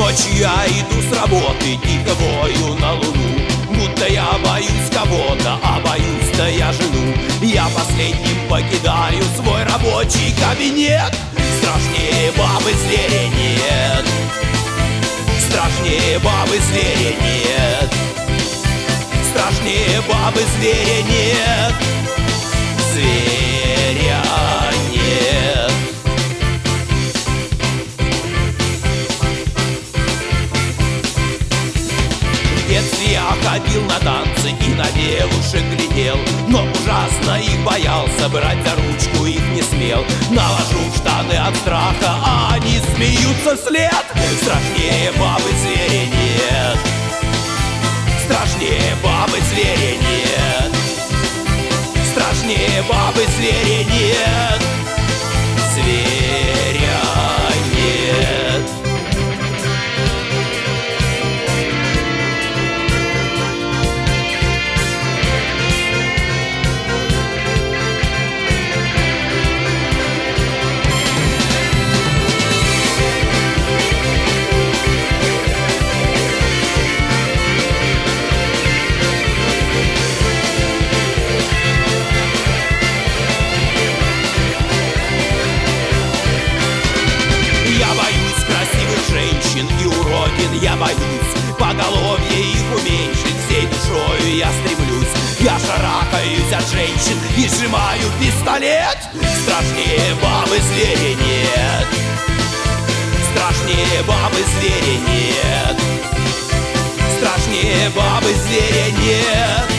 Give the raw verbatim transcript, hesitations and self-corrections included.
Ночью я иду с работы, тихо вою на луну, будто я боюсь кого-то, а боюсь-то я жену. Я последним покидаю свой рабочий кабинет. Страшнее бабы зверя нет, страшнее бабы зверя нет, страшнее бабы зверя нет, зверя нет. В детстве я ходил на танцы и на девушек глядел, но ужасно их боялся, брать за ручку их не смел. Навожу в штаны от страха, а они смеются вслед. Страшнее бабы зверя нет, страшнее бабы зверя нет, страшнее бабы зверя нет, зверя нет. И уродин я боюсь, поголовье их уменьшить, всей душою я стремлюсь. Я шарахаюсь от женщин и сжимаю пистолет. Страшнее бабы зверя нет, страшнее бабы зверя нет, страшнее бабы зверя нет.